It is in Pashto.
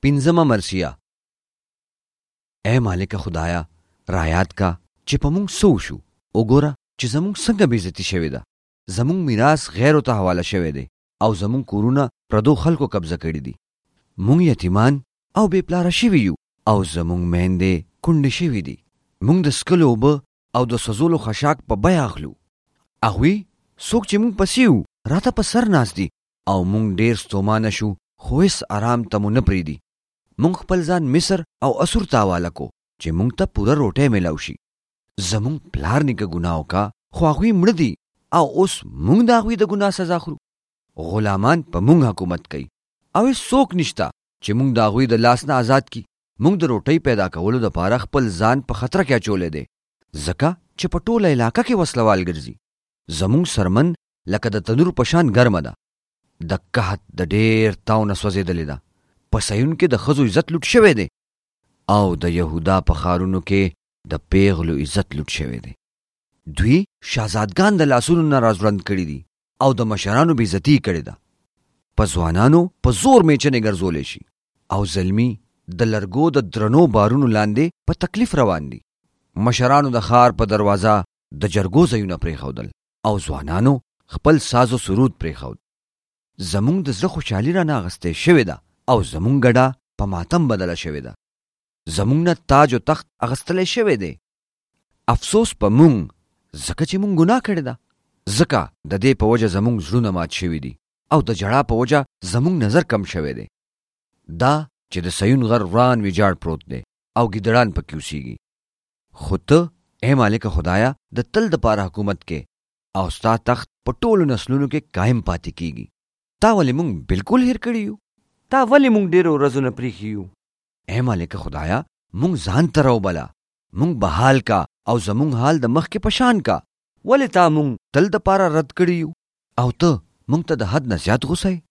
پنځمه مرثیه. اے مالک خدایا رایاد کا چې په مونږ څه وشو. وګوره چې زمونږ څنګه بېعزتي شوې ده. زمونږ میراث غیرو ته حواله شوی دی او زمونږ کورونه پردو خلکو قبضه کړي دي. مونږ یتیمان او بې پلاره شوي یو او زمونږ میندې کونډې شوي دي. مونږ د څښلو اوبه او د سوځولو خشاک په بیه اخلو. هغوی څوک چې مونږ پسې وو راته په سر ناست دي او مونږ ډېر ستومانه شو خو هېڅ ارام ته مو نه پرېږدي. مونږ خپل ځان مصر او اسور ته حواله کو چې مونږ ته پوره روټۍ میلاو شي. زمونږ پلار نیکه ګناه وکړه خو هغوی مړه دي او اوس مونږ د هغوی د ګناه سزا خورو. غلامان په مونږ حکومت کوي او هېڅ څوک نشته چې مونږ د هغوی د لاس نه آزاد کړي. مونږ د روټۍ پیدا کولو دپاره خپل ځان په خطره کې اچولی دی ځکه چې په ټوله علاقه کې وسلوال ګرځي. زمونږ سرمن لکه د تنور په شان ګرمه ده. د قحط د ډېر تاو نه سوځېدلې ده. په صیون کې د ښځو عزت لوټ شوی دی او د یهودا په ښارونو کې د پیغلو عزت لوټ شوی دی. دوی شهزادګان د لاسونو نه راځوړند کړي دي او د مشرانو بېعزتي کړې ده. په ځوانانو په زور میچنې ګرځولی شي او زلمي د لرګو د درنو بارونو لاندې په تکلیف روان دي. مشرانو د ښار په دروازه د جرګو ځایونه پرېښودل او ځوانانو خپل ساز و سرود پرېښود. زمونږ د زړه خوشحالي رانه اخیستې شوې ده او زمونږ ګډه په ماتم بدله شوې ده. زمونږ نه تاج و تخت اخیستلی شوی دی. افسوس په مونږ ځکه چې مونږ ګناه کړې ده. ځکه د دې په وجه زمونږ زړونه مات شوي دي او د ژړا په وجه زمونږ نظر کم شوی دی. دا چې د صیون غر وران ویجاړ پروت دی او ګیدړان پکې اوسیږي. خو ته اے مالک خدایا د تل دپاره حکومت کې او ستا تخت په ټولو نسلونو کې قایم پاتې کیږي. تا ولې مونږ بالکل هېر کړي یو؟ تا ولې مونږ ډېرو ورځو نه پرېښي یو؟ اے مالک خدایا مونږ ځان ته راوبله. مونږ بحال کا او زمونږ حال د مخکې په شان کا. ولې تا مونږ تل دپاره رد کړي یو او ته مونږ ته د حد نه زیات غوسه یې؟